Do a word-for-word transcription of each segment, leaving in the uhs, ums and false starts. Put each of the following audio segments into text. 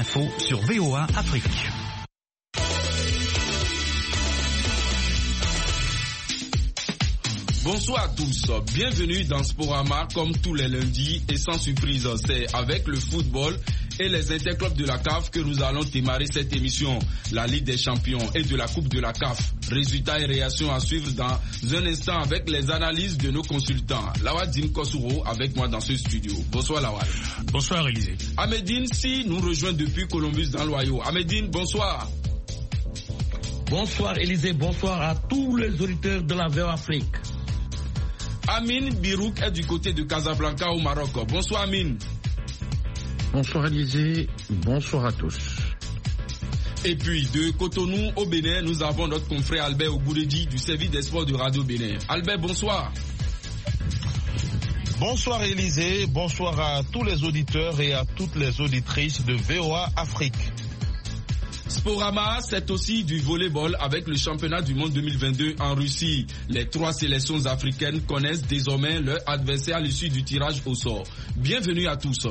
l'info sur V O A Afrique. Bonsoir à tous, bienvenue dans Sporama comme tous les lundis et sans surprise, c'est avec le football et les interclubs de la C A F que nous allons démarrer cette émission. La Ligue des Champions et de la Coupe de la C A F. Résultats et réactions à suivre dans un instant avec les analyses de nos consultants. Lawal Dim Kosuro avec moi dans ce studio. Bonsoir Lawal. Bonsoir Élisée. Ahmedine Si nous rejoint depuis Columbus dans l'Ohio. Ahmedine, bonsoir. Bonsoir Élisée, bonsoir à tous les auditeurs de la V O A Afrique. Amine Birouk est du côté de Casablanca au Maroc. Bonsoir Amine. Bonsoir Élisée, bonsoir à tous. Et puis de Cotonou au Bénin, nous avons notre confrère Albert Ogouredi du service des sports de Radio Bénin. Albert, bonsoir. Bonsoir Élisée, bonsoir à tous les auditeurs et à toutes les auditrices de V O A Afrique. Sporama, c'est aussi du volleyball avec le championnat du monde deux mille vingt-deux en Russie. Les trois sélections africaines connaissent désormais leur adversaire à l'issue du tirage au sort. Bienvenue à tous.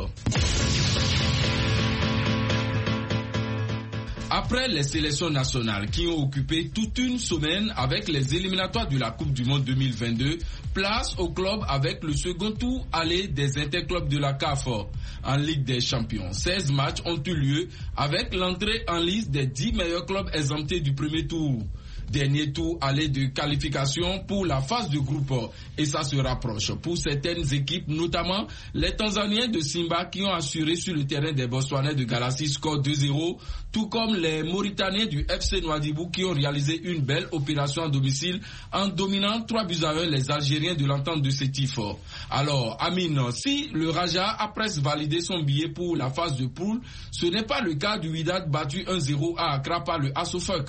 Après les sélections nationales qui ont occupé toute une semaine avec les éliminatoires de la Coupe du Monde deux mille vingt-deux, place au club avec le second tour aller des interclubs de la C A F en Ligue des Champions. seize matchs ont eu lieu avec l'entrée en liste des dix meilleurs clubs exemptés du premier tour. Dernier tour aller de qualification pour la phase de groupe et ça se rapproche pour certaines équipes, notamment les Tanzaniens de Simba qui ont assuré sur le terrain des Botswanais de Galassi score deux zéro, tout comme les Mauritaniens du F C Nouadhibou qui ont réalisé une belle opération à domicile en dominant trois buts à un les Algériens de l'entente de Sétif. Alors Amine, si le Raja a presque validé son billet pour la phase de poule, ce n'est pas le cas du Wydad battu un zéro à Accra par le Asofuk.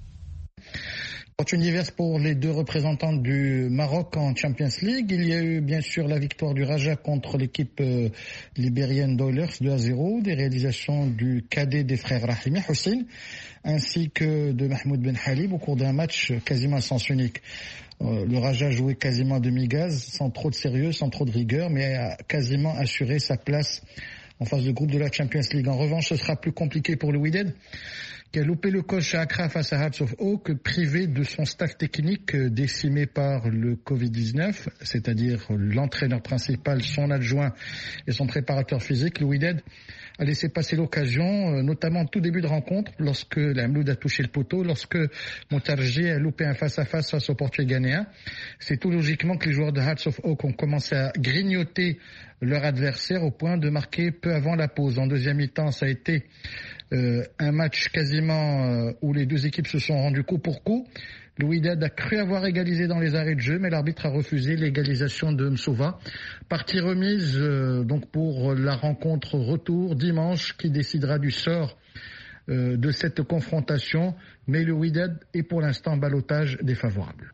Fortune diverse pour les deux représentants du Maroc en Champions League. Il y a eu bien sûr la victoire du Raja contre l'équipe euh, libérienne d'Oilers deux à zéro, des réalisations du cadet des frères Rahimi Hussein, ainsi que de Mahmoud Ben Halib au cours d'un match quasiment à sens unique. Euh, le Raja jouait quasiment à demi-gaz, sans trop de sérieux, sans trop de rigueur, mais a quasiment assuré sa place en phase de groupe de la Champions League. En revanche, ce sera plus compliqué pour le Wydad, qui a loupé le coche à Accra face à Hearts of Oak, privé de son staff technique décimé par le covid dix-neuf, c'est-à-dire l'entraîneur principal, son adjoint et son préparateur physique. Le Wydad a laissé passer l'occasion, notamment en tout début de rencontre, lorsque l'Amloud a touché le poteau, lorsque Montargis a loupé un face-à-face face au Portugais ghanéen. C'est tout logiquement que les joueurs de Hearts of Oak ont commencé à grignoter leur adversaire au point de marquer peu avant la pause. En deuxième mi-temps, ça a été euh, un match quasiment euh, où les deux équipes se sont rendues coup pour coup. Le Wydad a cru avoir égalisé dans les arrêts de jeu, mais l'arbitre a refusé l'égalisation de Msova. Partie remise euh, donc pour la rencontre retour dimanche qui décidera du sort euh, de cette confrontation, mais le Wydad est pour l'instant ballottage défavorable.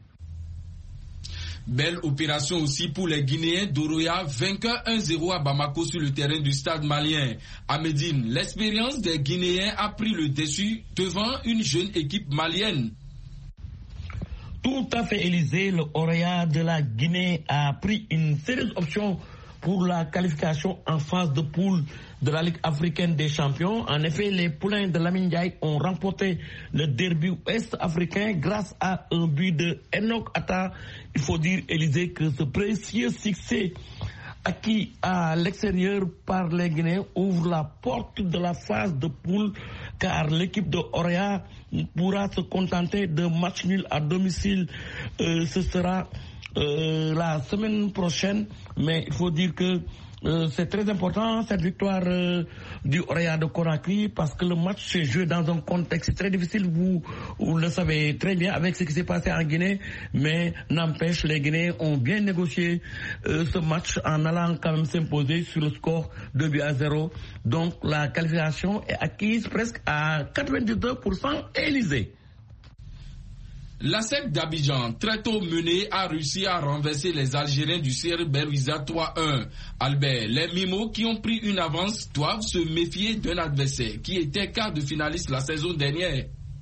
Belle opération aussi pour les Guinéens d'Oroya, vainqueur un zéro à Bamako sur le terrain du stade malien. À Médine, l'expérience des Guinéens a pris le dessus devant une jeune équipe malienne. Tout à fait, Élisée, le Oroya de la Guinée a pris une sérieuse option pour la qualification en phase de poule de la Ligue africaine des champions. En effet, les poulains de Lamine Ndiaye ont remporté le derby ouest-africain grâce à un but de Enoch Atta. Il faut dire, Élisée, que ce précieux succès acquis à l'extérieur par les Guinéens ouvre la porte de la phase de poule, car l'équipe de Oroya pourra se contenter de match nul à domicile. Euh, ce sera euh, la semaine prochaine, mais il faut dire que Euh, c'est très important cette victoire euh, du Oroya de Conakry, parce que le match s'est joué dans un contexte très difficile, vous, vous le savez très bien avec ce qui s'est passé en Guinée, mais n'empêche, les Guinéens ont bien négocié euh, ce match en allant quand même s'imposer sur le score deux buts à zéro. Donc la qualification est acquise presque à quatre-vingt-dix-deux pour cent. Élysée. La S E C d'Abidjan, très tôt menée, a réussi à renverser les Algériens du C R Belouizdad trois un. Albert, les Mimos qui ont pris une avance doivent se méfier d'un adversaire qui était quart de finaliste la saison dernière.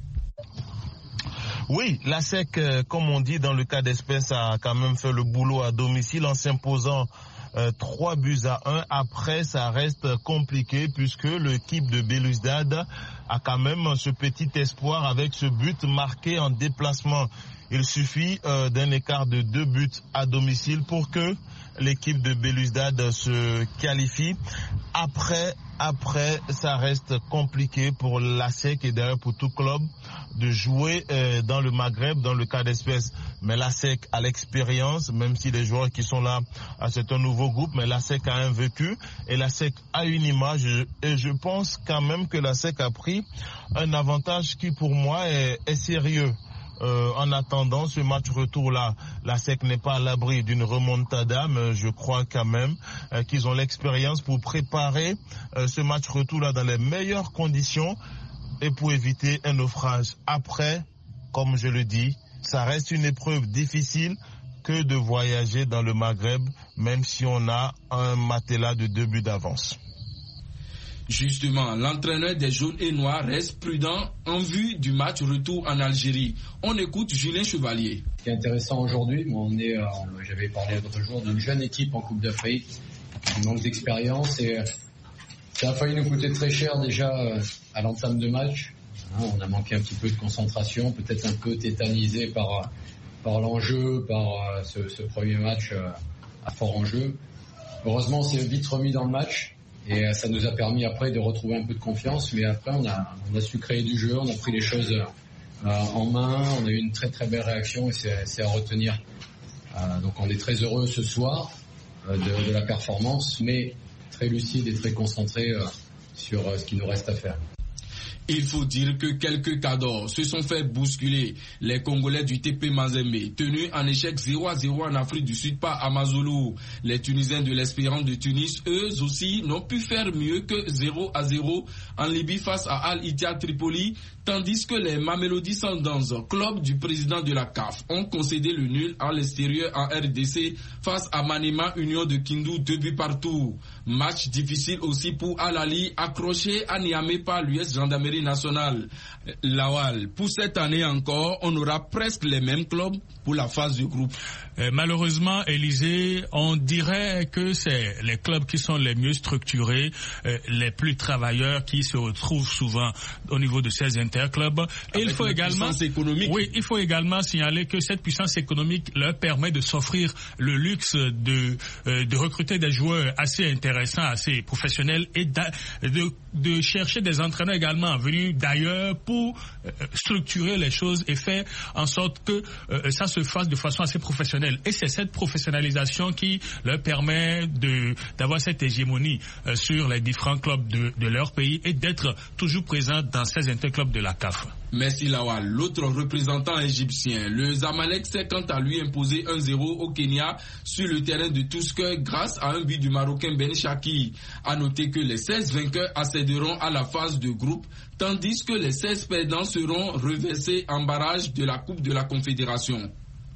Oui, la S E C, comme on dit dans le cas d'espèce, a quand même fait le boulot à domicile en s'imposant euh, trois buts à un. Après, ça reste compliqué puisque l'équipe de Belouizdad a quand même ce petit espoir avec ce but marqué en déplacement. Il suffit euh, d'un écart de deux buts à domicile pour que l'équipe de Belouizdad se qualifie. Après, après, ça reste compliqué pour l'A S E C et d'ailleurs pour tout club de jouer euh, dans le Maghreb, dans le cas d'espèce. Mais l'A S E C a l'expérience, même si les joueurs qui sont là, c'est un nouveau groupe, mais l'A S E C a un vécu et l'A S E C a une image. Et je pense quand même que l'A S E C a pris un avantage qui pour moi est, est sérieux. Euh, en attendant ce match retour-là, la S E C n'est pas à l'abri d'une remontada, mais je crois quand même euh, qu'ils ont l'expérience pour préparer euh, ce match retour-là dans les meilleures conditions et pour éviter un naufrage. Après, comme je le dis, ça reste une épreuve difficile que de voyager dans le Maghreb, même si on a un matelas de deux buts d'avance. Justement, l'entraîneur des jaunes et noirs reste prudent en vue du match retour en Algérie. On écoute Julien Chevalier. Ce qui est intéressant aujourd'hui, on est, euh, j'avais parlé l'autre jour d'une jeune équipe en Coupe d'Afrique, qui manque d'expérience et euh, ça a failli nous coûter très cher déjà euh, à l'entame de match. Hein, on a manqué un petit peu de concentration, peut-être un peu tétanisé par, par l'enjeu, par euh, ce, ce premier match euh, à fort enjeu. Heureusement, on s'est vite remis dans le match. Et ça nous a permis après de retrouver un peu de confiance, mais après on a, on a su créer du jeu, on a pris les choses euh, en main, on a eu une très très belle réaction et c'est, c'est à retenir. Euh, donc on est très heureux ce soir euh, de, de la performance, mais très lucide et très concentré euh, sur euh, ce qu'il nous reste à faire. Il faut dire que quelques cadors se sont fait bousculer. Les Congolais du T P Mazembe, tenus en échec zéro à zéro en Afrique du Sud par Amazulu. Les Tunisiens de l'Espérance de Tunis, eux aussi, n'ont pu faire mieux que zéro à zéro en Libye face à Al-Ittihad Tripoli, tandis que les Mamelodi Sundowns, club du président de la C A F, ont concédé le nul à l'extérieur en R D C face à Maniema Union de Kindu, deux buts partout. Match difficile aussi pour Al-Ali, accroché à Niamey par l'U S Gendarmerie nationale. Lawal, pour cette année encore, on aura presque les mêmes clubs pour la phase de groupe. Euh, malheureusement, Élisée, on dirait que c'est les clubs qui sont les mieux structurés, euh, les plus travailleurs qui se retrouvent souvent au niveau de ces interclubs. Et Avec il faut également, oui, il faut également signaler que cette puissance économique leur permet de s'offrir le luxe de euh, de recruter des joueurs assez intéressants, assez professionnels et de de, de chercher des entraîneurs également venus d'ailleurs pour euh, structurer les choses et faire en sorte que euh, ça se fasse de façon assez professionnelle. Et c'est cette professionnalisation qui leur permet de d'avoir cette hégémonie euh, sur les différents clubs de, de leur pays et d'être toujours présents dans ces interclubs de la C A F. Merci Lawal. L'autre représentant égyptien, le Zamalek, s'est quant à lui imposé un zéro au Kenya sur le terrain de Tusker grâce à un but du Marocain Ben Chaki. À noter que les seize vainqueurs accéderont à la phase de groupe, tandis que les seize perdants seront reversés en barrage de la Coupe de la Confédération.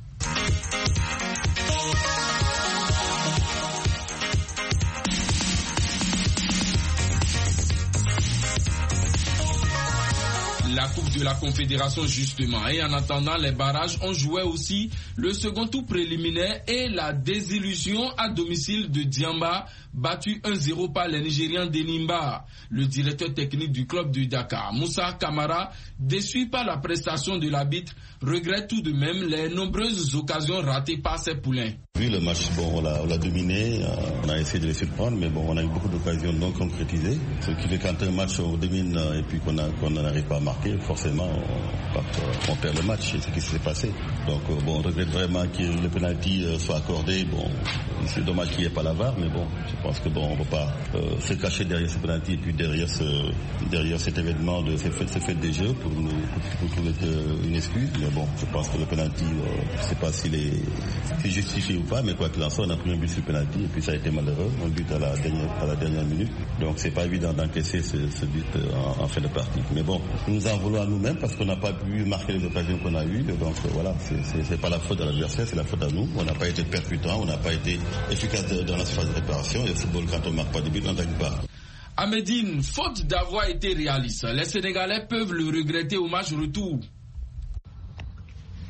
La Coupe de la Confédération justement. Et en attendant les barrages, on jouait aussi le second tour préliminaire et la désillusion à domicile de Diamba, battu un zéro par les Nigérians d'Enimba. Le directeur technique du club de Dakar, Moussa Kamara, déçu par la prestation de l'arbitre, regrette tout de même les nombreuses occasions ratées par ses poulains. Oui, le match, bon, on l'a, on l'a dominé, euh, on a essayé de les surprendre, mais bon, on a eu beaucoup d'occasions non concrétisées. Ce qui fait quand un match on domine euh, et puis qu'on a, qu'on n'arrive pas à marquer, forcément, on, on perd le match. C'est ce qui s'est passé. Donc, euh, bon, on regrette vraiment que le penalty euh, soit accordé. Bon, c'est dommage qu'il n'y ait pas la V A R, mais bon, je pense que bon, on ne peut pas euh, se cacher derrière ce penalty et puis derrière ce, derrière cet événement de ces fêtes, ces fêtes des jeux pour nous, pour trouver une excuse. Mais bon, je pense que le penalty, euh, je ne sais pas s'il est, s'il est justifié ou pas, mais quoi qu'il en soit, on a pris un but sur penalty et puis ça a été malheureux, un but à la dernière, à la dernière minute. Donc c'est pas évident d'encaisser ce, ce but en, en fin de partie. Mais bon, nous en voulons à nous-mêmes parce qu'on n'a pas pu marquer les occasions qu'on a eues. Donc voilà, c'est, c'est, c'est pas la faute de l'adversaire, c'est la faute à nous. On n'a pas été percutant, on n'a pas été efficace dans la phase de réparation. Et le football, quand on marque pas de but, on ne gagne pas. À Médine, faute d'avoir été réaliste, les Sénégalais peuvent le regretter au match retour.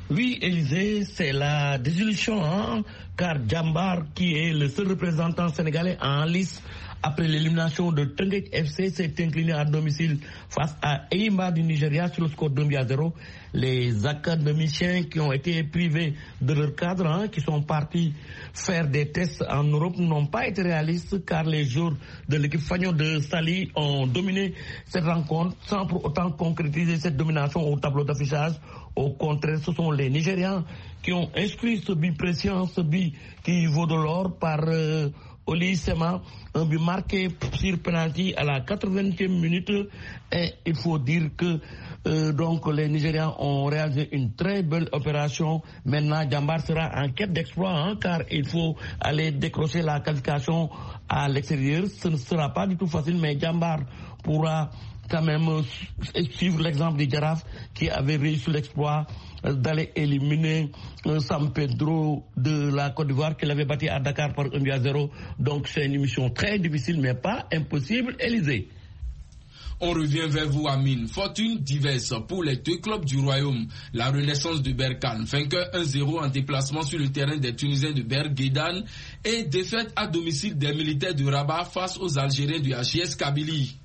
Oui, Élisée, c'est la désillusion, hein, car Djambar, qui est le seul représentant sénégalais en lice après l'élimination de Teungueth F C, s'est incliné à domicile face à Eimba du Nigeria sur le score deux buts à zéro. Les académiciens qui ont été privés de leur cadre, hein, qui sont partis faire des tests en Europe, n'ont pas été réalistes car les joueurs de l'équipe Fagnon de Sali ont dominé cette rencontre sans pour autant concrétiser cette domination au tableau d'affichage. Au contraire, ce sont les Nigérians qui ont inscrit ce but précieux, ce but qui vaut de l'or par euh, Oli Sema, un but marqué sur penalty à la quatre-vingtième minute. Et il faut dire que euh, donc les Nigérians ont réalisé une très belle opération. Maintenant, Djambar sera en quête d'exploit, hein, car il faut aller décrocher la qualification à l'extérieur. Ce ne sera pas du tout facile, mais Djambar pourra quand même suivre l'exemple du Jaraaf qui avait réussi l'exploit d'aller éliminer San Pedro de la Côte d'Ivoire qu'il avait battu à Dakar par un but à zéro. Donc c'est une mission très difficile mais pas impossible, Élysée. On revient vers vous, Amine. Fortune diverse pour les deux clubs du Royaume. La Renaissance de Berkane, vainqueur un zéro en déplacement sur le terrain des Tunisiens de Berguedane et défaite à domicile des militaires de Rabat face aux Algériens du H J S Kabylie.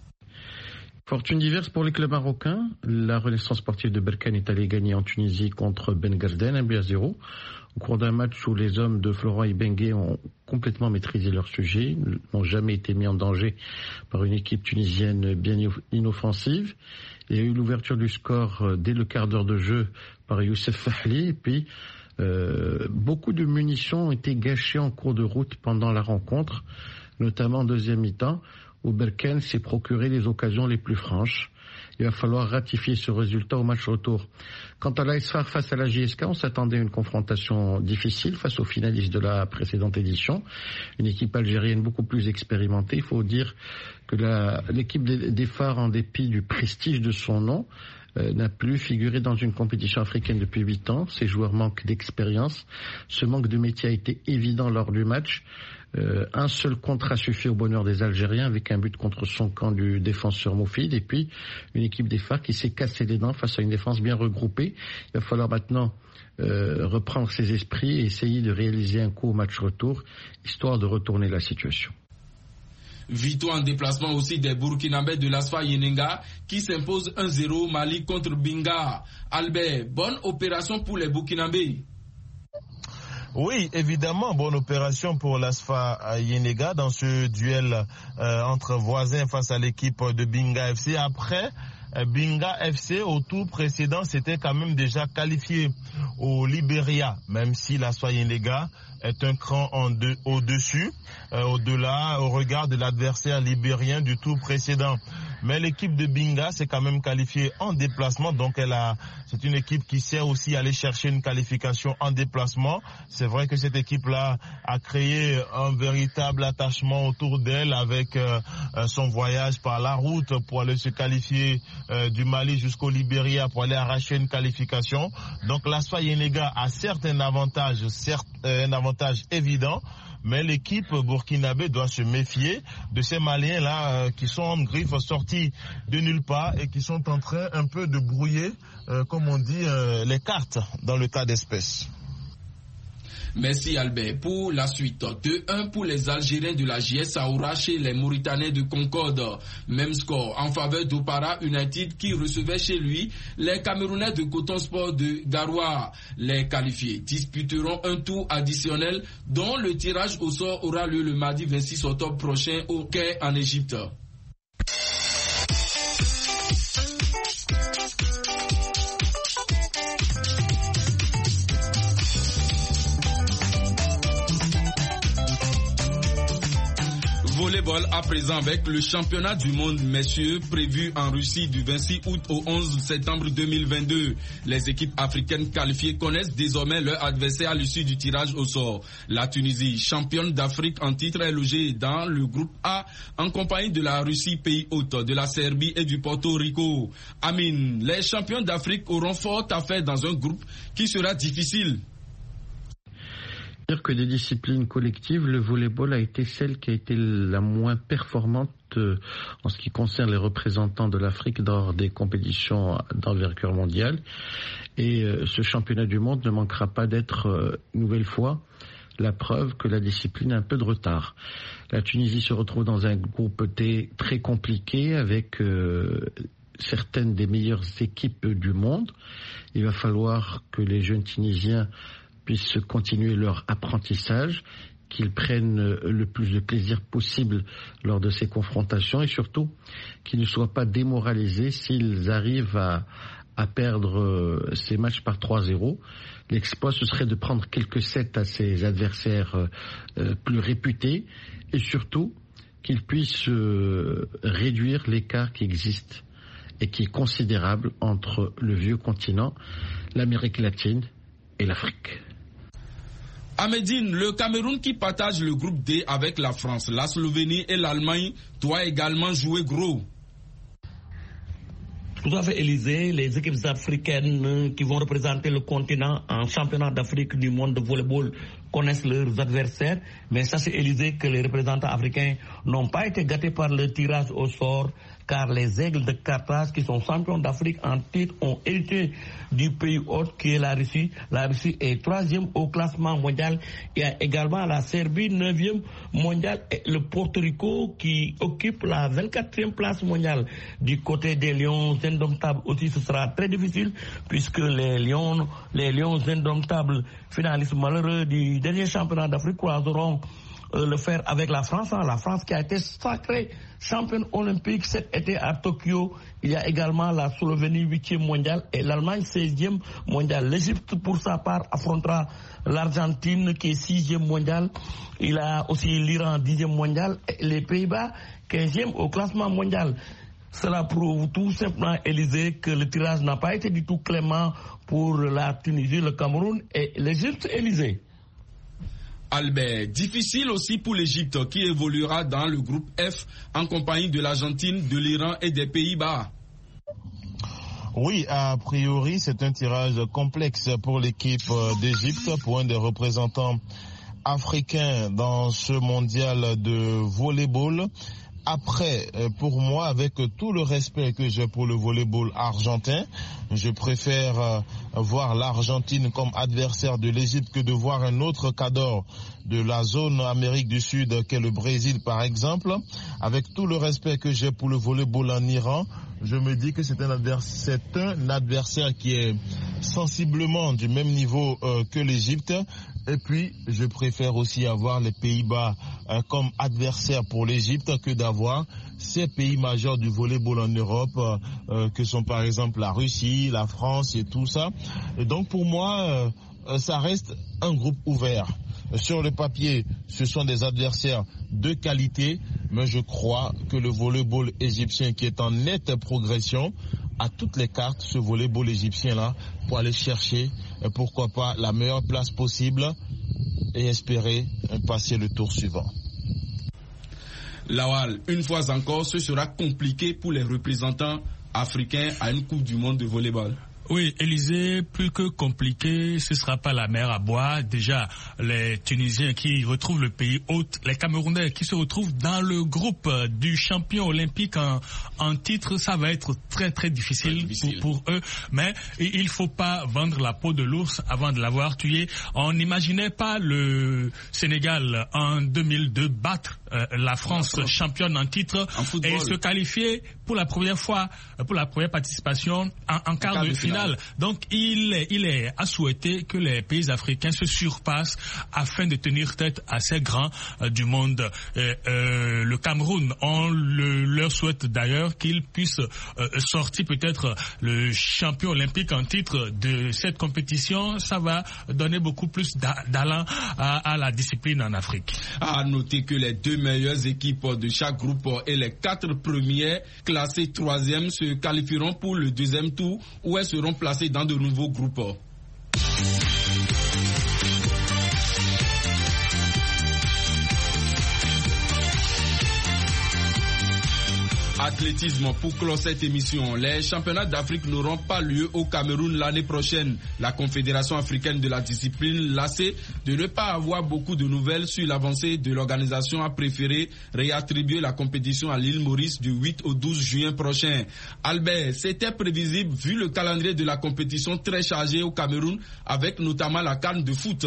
Fortune diverse pour les clubs marocains. La Renaissance sportive de Berkane est allée gagner en Tunisie contre Ben Guerden, un but à zéro. Au cours d'un match où les hommes de Florent Ibengué ont complètement maîtrisé leur sujet, n'ont jamais été mis en danger par une équipe tunisienne bien inoffensive. Il y a eu l'ouverture du score dès le quart d'heure de jeu par Youssef Fahli. Et puis, euh, beaucoup de munitions ont été gâchées en cours de route pendant la rencontre, notamment en deuxième mi-temps, où Berkane s'est procuré les occasions les plus franches. Il va falloir ratifier ce résultat au match retour. Quant à l'A S F A R face à la J S K, on s'attendait à une confrontation difficile face aux finalistes de la précédente édition. Une équipe algérienne beaucoup plus expérimentée. Il faut dire que la, l'équipe des, des Phares, en dépit du prestige de son nom, euh, n'a plus figuré dans une compétition africaine depuis huit ans. Ses joueurs manquent d'expérience. Ce manque de métier a été évident lors du match. Euh, un seul contre a suffi au bonheur des Algériens avec un but contre son camp du défenseur Moufid et puis une équipe des Phares qui s'est cassé les dents face à une défense bien regroupée. Il va falloir maintenant euh, reprendre ses esprits et essayer de réaliser un coup au match retour histoire de retourner la situation. Victoire en déplacement aussi des Burkinabés de l'A S F A Yenenga qui s'impose un zéro Mali contre Binga. Albert, bonne opération pour les Burkinabés. Oui, évidemment, bonne opération pour l'A S F A Yenenga dans ce duel euh, entre voisins face à l'équipe de Binga F C. Après, euh, Binga F C, au tour précédent, s'était quand même déjà qualifié au Libéria, même si l'A S F A Yenenga est un cran en deux, au-dessus, euh, au-delà, au regard de l'adversaire libérien du tour précédent. Mais l'équipe de Binga s'est quand même qualifiée en déplacement, donc elle a, c'est une équipe qui sait aussi aller chercher une qualification en déplacement. C'est vrai que cette équipe-là a créé un véritable attachement autour d'elle avec euh, son voyage par la route pour aller se qualifier euh, du Mali jusqu'au Libéria pour aller arracher une qualification. Donc l'A S F A Yenenga a certes un avantage, certes euh, un avantage évident, mais l'équipe burkinabé doit se méfier de ces Maliens-là euh, qui sont en griffe sortis de nulle part et qui sont en train un peu de brouiller, euh, comme on dit, euh, les cartes dans le tas d'espèces. Merci Albert. Pour la suite, deux un pour les Algériens de la J S Saoura chez les Mauritaniens de Concorde. Même score en faveur d'Opara United qui recevait chez lui les Camerounais de Coton Sport de Garoua. Les qualifiés disputeront un tour additionnel dont le tirage au sort aura lieu le mardi vingt-six octobre prochain au Caire en Égypte. Volleyball à présent avec le championnat du monde messieurs prévu en Russie du vingt-six août au onze septembre deux mille vingt-deux. Les équipes africaines qualifiées connaissent désormais leur adversaire à l'issue du tirage au sort. La Tunisie, championne d'Afrique en titre, est logée dans le groupe A en compagnie de la Russie, pays hôte, de la Serbie et du Porto Rico. Amine, les champions d'Afrique auront fort à faire dans un groupe qui sera difficile. Dire que des disciplines collectives, le volleyball a été celle qui a été la moins performante euh, en ce qui concerne les représentants de l'Afrique lors des compétitions d'envergure mondiale. Et euh, ce championnat du monde ne manquera pas d'être euh, une nouvelle fois la preuve que la discipline a un peu de retard. La Tunisie se retrouve dans un groupe T très compliqué avec euh, certaines des meilleures équipes du monde. Il va falloir que les jeunes Tunisiens puissent continuer leur apprentissage, qu'ils prennent le plus de plaisir possible lors de ces confrontations et surtout qu'ils ne soient pas démoralisés s'ils arrivent à, à perdre ces matchs par trois zéro. L'exploit, ce serait de prendre quelques sets à ses adversaires euh, plus réputés et surtout qu'ils puissent euh, réduire l'écart qui existe et qui est considérable entre le vieux continent, l'Amérique latine et l'Afrique. À Médine, le Cameroun qui partage le groupe D avec la France, la Slovénie et l'Allemagne doit également jouer gros. Tout à fait, Élysée, les équipes africaines qui vont représenter le continent en championnat d'Afrique du monde de volleyball connaissent leurs adversaires, mais sachez, Élysée, que les représentants africains n'ont pas été gâtés par le tirage au sort, car les Aigles de Carthage, qui sont champions d'Afrique en titre, ont hérité du pays hôte qui est la Russie. La Russie est troisième au classement mondial. Il y a également la Serbie, neuvième mondial, et le Porto Rico qui occupe la vingt-quatrième place mondiale. Du côté des Lions indomptables aussi, ce sera très difficile, puisque les Lions, les Lions indomptables finalistes malheureux du dernier championnat d'Afrique croiseront Euh, le faire avec la France, hein. La France qui a été sacrée championne olympique cet été à Tokyo. Il y a également la Slovénie huitième mondiale et l'Allemagne seizième mondiale. L'Égypte pour sa part affrontera l'Argentine qui est sixième mondiale. Il y a aussi l'Iran dixième mondial et les Pays-Bas quinzième au classement mondial. Cela prouve tout simplement, Élysée, que le tirage n'a pas été du tout clément pour la Tunisie, le Cameroun et l'Égypte, Élysée. Albert, difficile aussi pour l'Égypte qui évoluera dans le groupe F en compagnie de l'Argentine, de l'Iran et des Pays-Bas. Oui, a priori, c'est un tirage complexe pour l'équipe d'Égypte, pour un des représentants africains dans ce mondial de volleyball. Après, pour moi, avec tout le respect que j'ai pour le volleyball argentin, je préfère voir l'Argentine comme adversaire de l'Égypte que de voir un autre cadre de la zone Amérique du Sud qu'est le Brésil par exemple. Avec tout le respect que j'ai pour le volleyball en Iran, je me dis que c'est un adversaire, c'est un adversaire qui est sensiblement du même niveau euh, que l'Égypte. Et puis, je préfère aussi avoir les Pays-Bas euh, comme adversaire pour l'Égypte que d'avoir ces pays majeurs du volleyball en Europe, euh, que sont par exemple la Russie, la France et tout ça. Et donc, pour moi, euh, ça reste un groupe ouvert. Sur le papier, ce sont des adversaires de qualité, mais je crois que le volleyball égyptien qui est en nette progression a toutes les cartes, ce volleyball égyptien-là, pour aller chercher, pourquoi pas, la meilleure place possible et espérer passer le tour suivant. Lawal, une fois encore, ce sera compliqué pour les représentants africains à une Coupe du Monde de volleyball. Oui, Élysée, plus que compliqué, ce sera pas la mer à boire. Déjà, les Tunisiens qui retrouvent le pays hôte, les Camerounais qui se retrouvent dans le groupe du champion olympique en, en titre, ça va être très très difficile, très difficile. Pour, pour eux. Mais il faut pas vendre la peau de l'ours avant de l'avoir tué. On n'imaginait pas le Sénégal en deux mille deux battre euh, la France D'accord. championne en titre en et se qualifier pour la première fois, pour la première participation en, en quart, quart de, de finale. Finale. Donc il est, il est à souhaiter que les pays africains se surpassent afin de tenir tête à ces grands euh, du monde. Euh, euh, le Cameroun, on le, leur souhaite d'ailleurs qu'ils puissent euh, sortir peut-être le champion olympique en titre de cette compétition. Ça va donner beaucoup plus d'allant à, à la discipline en Afrique. À noter que les deux meilleures équipes de chaque groupe et les quatre premiers classés troisième se qualifieront pour le deuxième tour où elles seront placés dans de nouveaux groupes. Athlétisme pour clore cette émission. Les championnats d'Afrique n'auront pas lieu au Cameroun l'année prochaine. La Confédération africaine de la discipline, lassée de ne pas avoir beaucoup de nouvelles sur l'avancée de l'organisation, a préféré réattribuer la compétition à l'île Maurice du huit au douze juin prochain. Albert, c'était prévisible vu le calendrier de la compétition très chargé au Cameroun, avec notamment la CAN de foot.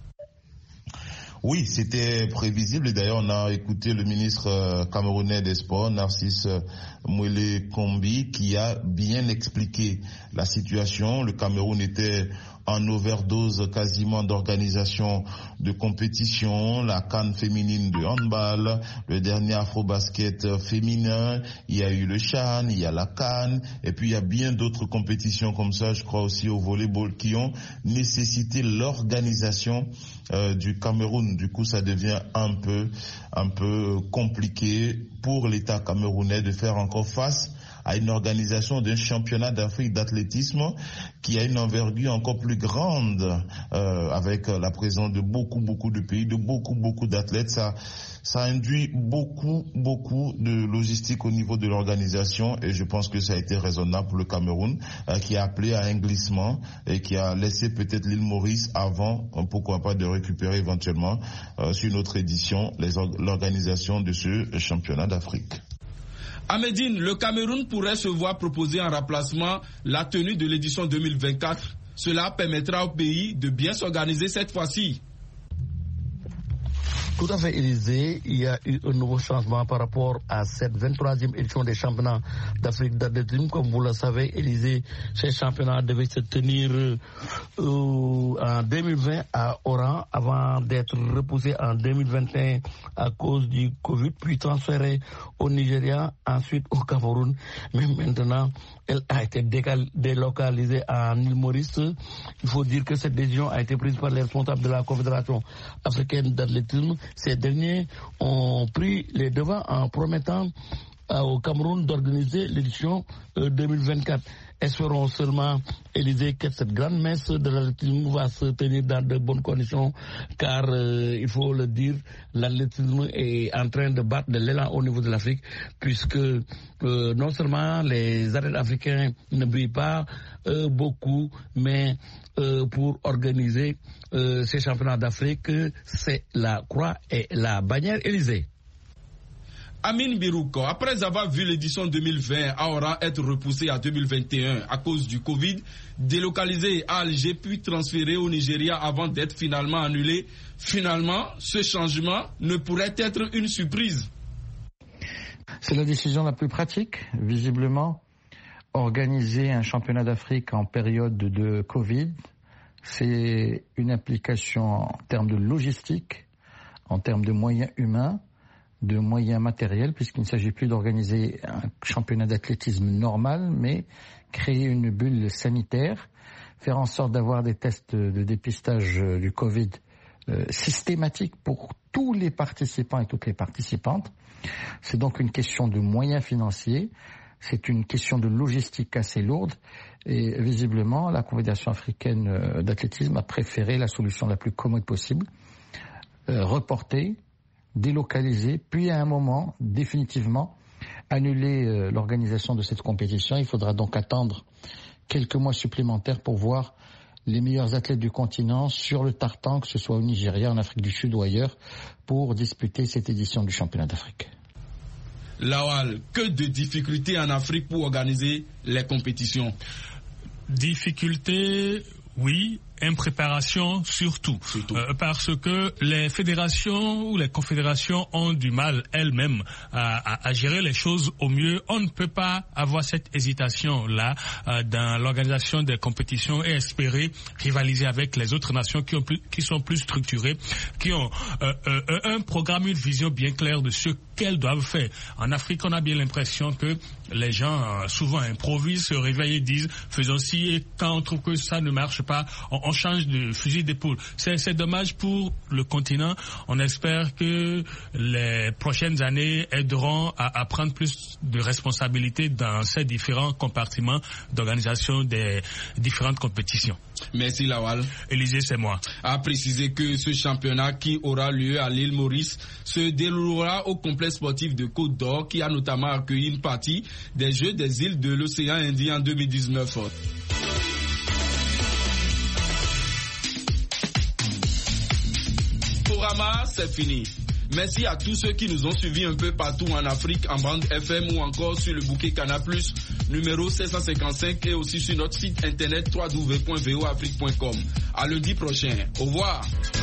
Oui, c'était prévisible et d'ailleurs on a écouté le ministre camerounais des Sports, Narcisse Mouélé Kombi, qui a bien expliqué la situation. Le Cameroun était en overdose quasiment d'organisation de compétition, la CAN féminine de handball, le dernier Afrobasket féminin, il y a eu le CHAN, il y a la CAN, et puis il y a bien d'autres compétitions comme ça, je crois aussi au volleyball, qui ont nécessité l'organisation euh, du Cameroun. Du coup, ça devient un peu, un peu compliqué pour l'État camerounais de faire encore face à une organisation d'un championnat d'Afrique d'athlétisme qui a une envergure encore plus grande, euh, avec la présence de beaucoup, beaucoup de pays, de beaucoup, beaucoup d'athlètes. Ça, ça induit beaucoup, beaucoup de logistique au niveau de l'organisation et je pense que ça a été raisonnable pour le Cameroun, euh, qui a appelé à un glissement et qui a laissé peut-être l'île Maurice avant, pourquoi pas, de récupérer éventuellement euh, sur une autre édition les, l'organisation de ce championnat d'Afrique. À Médine, le Cameroun pourrait se voir proposer en remplacement la tenue de l'édition deux mille vingt-quatre. Cela permettra au pays de bien s'organiser cette fois-ci. Tout à fait, Élysée, il y a eu un nouveau changement par rapport à cette vingt-troisième édition des championnats d'Afrique d'athlétisme. Comme vous le savez, Élysée, ces championnats devaient se tenir euh, en deux mille vingt à Oran avant d'être repoussés en deux mille vingt et un à cause du Covid, puis transférés au Nigeria, ensuite au Cameroun. Mais maintenant, elle a été délocalisée en île Maurice. Il faut dire que cette décision a été prise par les responsables de la Confédération africaine d'athlétisme. Ces derniers ont pris les devants en promettant euh, au Cameroun d'organiser l'édition euh, deux mille vingt-quatre. Espérons seulement, Élysée, que cette grande messe de l'athlétisme va se tenir dans de bonnes conditions, car euh, il faut le dire, l'athlétisme est en train de battre de l'élan au niveau de l'Afrique, puisque euh, non seulement les athlètes africains ne brillent pas euh, beaucoup, mais euh, pour organiser euh, ces championnats d'Afrique, c'est la croix et la bannière Élysée. Amine Birouko, après avoir vu l'édition deux mille vingt à Oran être repoussée à deux mille vingt et un à cause du Covid, délocalisée à Alger puis transférée au Nigeria avant d'être finalement annulée, finalement, ce changement ne pourrait être une surprise. C'est la décision la plus pratique, visiblement. Organiser un championnat d'Afrique en période de Covid, c'est une application en termes de logistique, en termes de moyens humains, de moyens matériels, puisqu'il ne s'agit plus d'organiser un championnat d'athlétisme normal, mais créer une bulle sanitaire, faire en sorte d'avoir des tests de dépistage du Covid euh, systématiques pour tous les participants et toutes les participantes. C'est donc une question de moyens financiers, c'est une question de logistique assez lourde, et visiblement, la Confédération africaine d'athlétisme a préféré la solution la plus commode possible, euh, reporter, délocaliser, puis à un moment, définitivement, annuler euh, l'organisation de cette compétition. Il faudra donc attendre quelques mois supplémentaires pour voir les meilleurs athlètes du continent sur le tartan, que ce soit au Nigeria, en Afrique du Sud ou ailleurs, pour disputer cette édition du championnat d'Afrique. Lawal, que de difficultés en Afrique pour organiser les compétitions? Difficultés, oui. Impréparation surtout, surtout. Euh, parce que les fédérations ou les confédérations ont du mal elles-mêmes à, à, à gérer les choses au mieux. On ne peut pas avoir cette hésitation-là euh, dans l'organisation des compétitions et espérer rivaliser avec les autres nations qui, ont plus, qui sont plus structurées, qui ont euh, euh, un programme, une vision bien claire de ce qu'elles doivent faire. En Afrique, on a bien l'impression que les gens euh, souvent improvisent, se réveillent et disent faisons ci, et quand on trouve que ça ne marche pas, on, on change de fusil d'épaule. C'est, c'est dommage pour le continent. On espère que les prochaines années aideront à, à prendre plus de responsabilités dans ces différents compartiments d'organisation des différentes compétitions. Merci Lawal. Élisée, c'est moi. A préciser que ce championnat qui aura lieu à l'île Maurice se déroulera au complexe sportif de Côte d'Or qui a notamment accueilli une partie des Jeux des îles de l'océan Indien en deux mille dix-neuf. Forama, c'est fini. Merci à tous ceux qui nous ont suivis un peu partout en Afrique, en bande F M ou encore sur le bouquet Canal plus, numéro sept cent cinquante-cinq et aussi sur notre site internet w w w point v o afrique point com. À lundi prochain. Au revoir.